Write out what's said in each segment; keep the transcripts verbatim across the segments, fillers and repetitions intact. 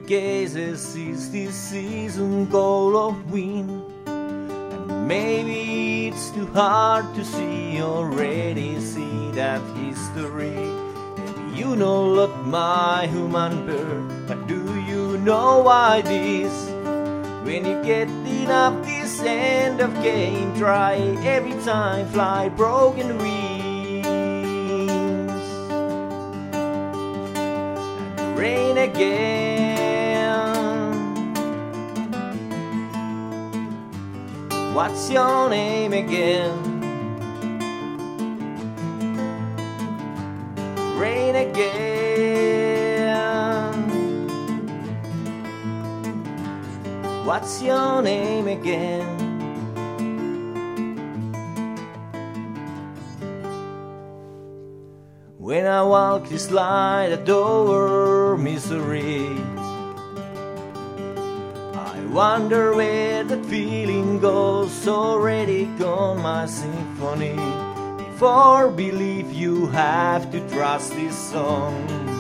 cases is this season goal of win. And maybe it's too hard to see, already see that history. Maybe you know lot my human bird, but do you know why this? When you get enough this end of game, try every time, fly broken wings. And rain again. What's your name again? Rain again. What's your name again? When I walk this line, I door misery, I wonder where that feeling goes. Already gone my symphony. Before belief, you have to trust this song.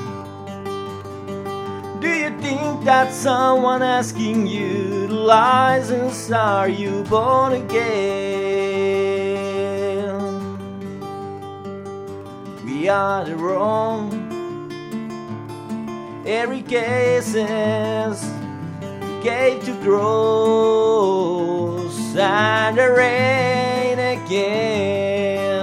Do you think that someone asking you the license? Are you born again? We are the wrong. Every cases gave to grows and the rain again.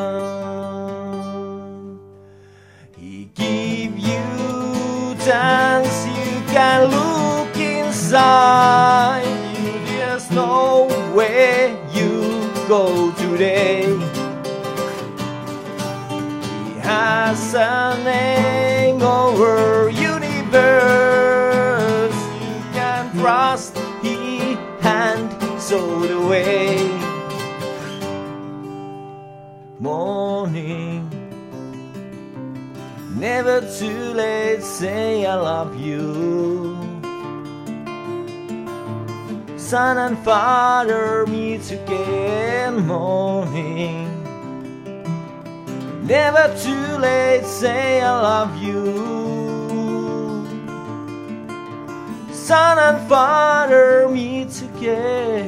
He give you chance, you can look inside. You just know where you go today. He has a name over universe. You can trust He and show the way. Morning, never too late, say I love you. Son and father meet again. Morning, never too late, say I love you. Son and father meet again.